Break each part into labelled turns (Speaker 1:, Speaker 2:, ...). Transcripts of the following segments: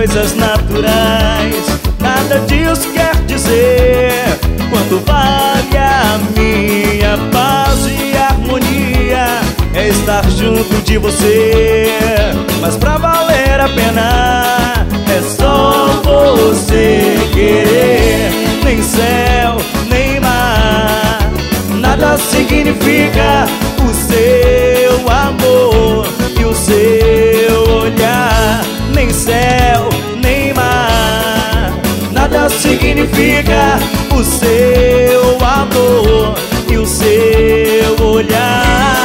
Speaker 1: coisas naturais. Nada disso quer dizer quanto vale a minha paz e harmonia. É estar junto de você, mas pra valer a pena é só você querer. Nem céu, nem mar, nada significa o seu amor e o seu olhar. Nem céu, nem mar, nada significa o seu amor e o seu olhar.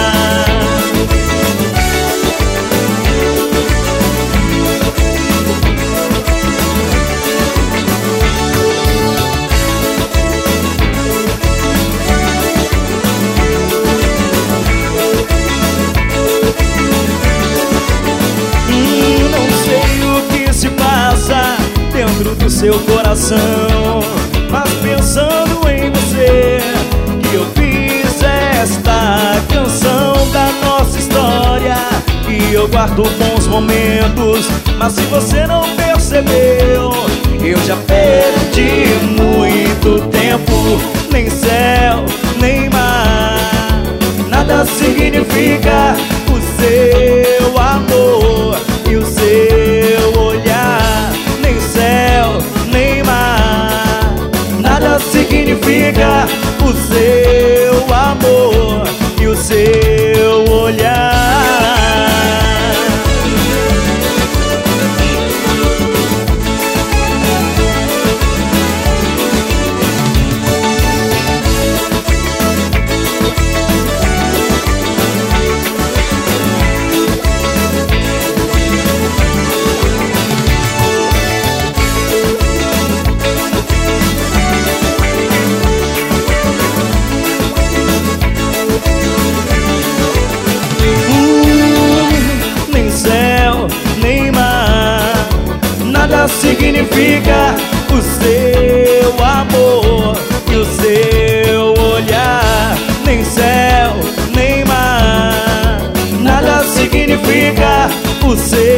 Speaker 1: Dentro do seu coração, mas pensando em você, que eu fiz esta canção da nossa história. E eu guardo bons momentos, mas se você não percebeu, eu já perdi muito tempo. Nem céu, nem mar, nada significa o seu amor e o seu olhar. Nem céu, nem mar, nada significa o seu amor e o seu olhar. Nada significa o seu amor e o seu olhar. Nem céu, nem mar, nada significa o seu